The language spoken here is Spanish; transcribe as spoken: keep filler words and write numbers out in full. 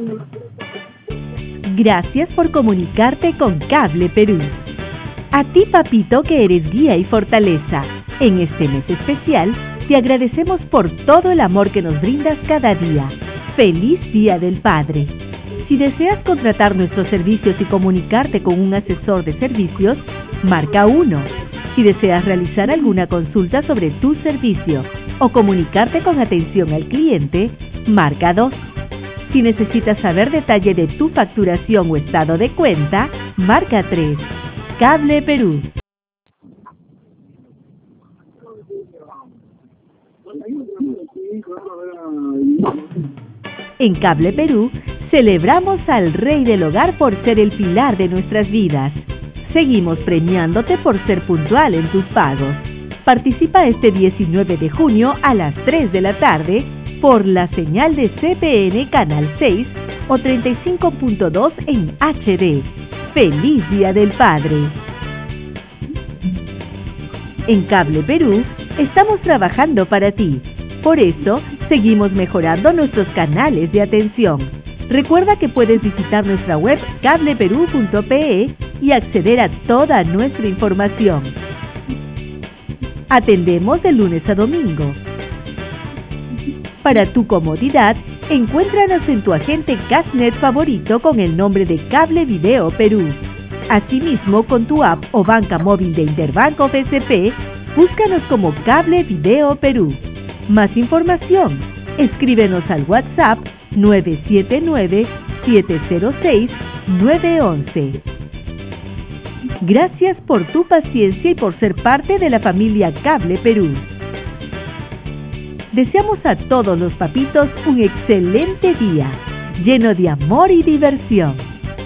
Gracias por comunicarte con Cable Perú. A ti, papito, que eres guía y fortaleza, en este mes especial, te agradecemos por todo el amor que nos brindas cada día. ¡Feliz Día del Padre! Si deseas contratar nuestros servicios y comunicarte con un asesor de servicios, marca uno. Si deseas realizar alguna consulta sobre tu servicio o comunicarte con atención al cliente, marca dos. Si necesitas saber detalle de tu facturación o estado de cuenta, marca tres. Cable Perú. En Cable Perú, celebramos al Rey del Hogar por ser el pilar de nuestras vidas. Seguimos premiándote por ser puntual en tus pagos. Participa este diecinueve de junio a las tres de la tarde por la señal de C P N Canal seis o treinta y cinco punto dos en H D. ¡Feliz Día del Padre! En Cable Perú, estamos trabajando para ti. Por eso, seguimos mejorando nuestros canales de atención. Recuerda que puedes visitar nuestra web cable perú punto pe e y acceder a toda nuestra información. Atendemos de lunes a domingo. Para tu comodidad, encuéntranos en tu agente Cashnet favorito con el nombre de Cable Video Perú. Asimismo, con tu app o banca móvil de Interbanco B C P, búscanos como Cable Video Perú. Más información, escríbenos al WhatsApp nueve siete nueve, siete cero seis, nueve uno uno. Gracias por tu paciencia y por ser parte de la familia Cable Perú. Deseamos a todos los papitos un excelente día, lleno de amor y diversión.